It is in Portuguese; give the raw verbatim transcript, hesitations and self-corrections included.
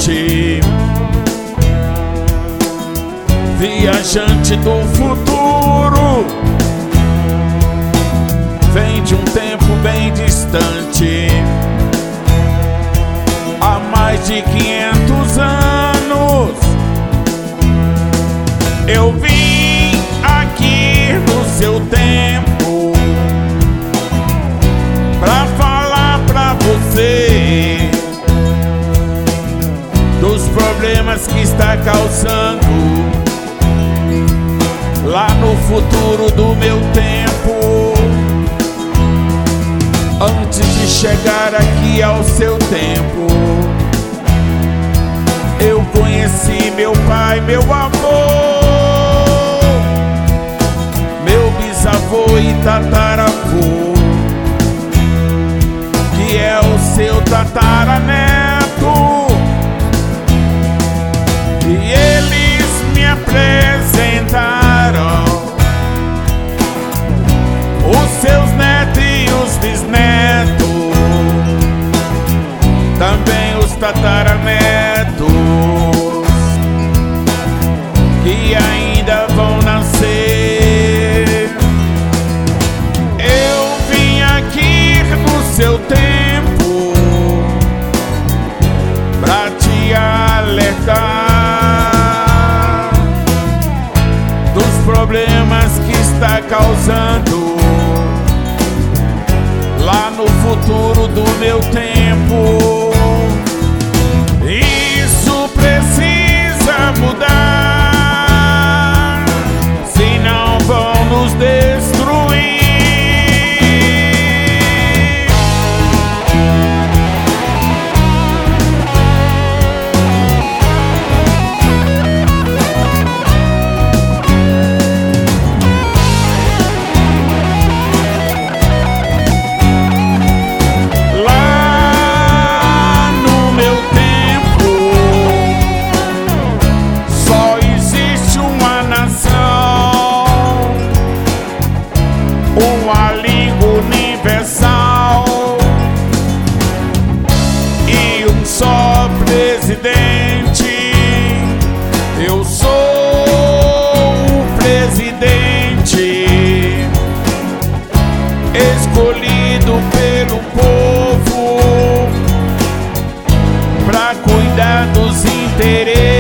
distante, viajante do futuro, vem de um tempo bem distante, há mais de quinhentos anos. Eu vim aqui no seu tempo pra falar pra você dos problemas que está causando lá no futuro do meu tempo. Antes de chegar aqui ao seu tempo, eu conheci meu pai, meu avô, meu bisavô e tataravô, que é o seu tataraneto. E eles me apresentaram os seus netos e os bisnetos, também os tataranetos, que ainda vão nascer. Eu vim aqui no seu tempo pra te alertar dos problemas que está causando lá no futuro do meu tempo. Isso precisa mudar, senão vão nos destruir. Uma língua universal e um só presidente. Eu sou o presidente escolhido pelo povo pra cuidar dos interesses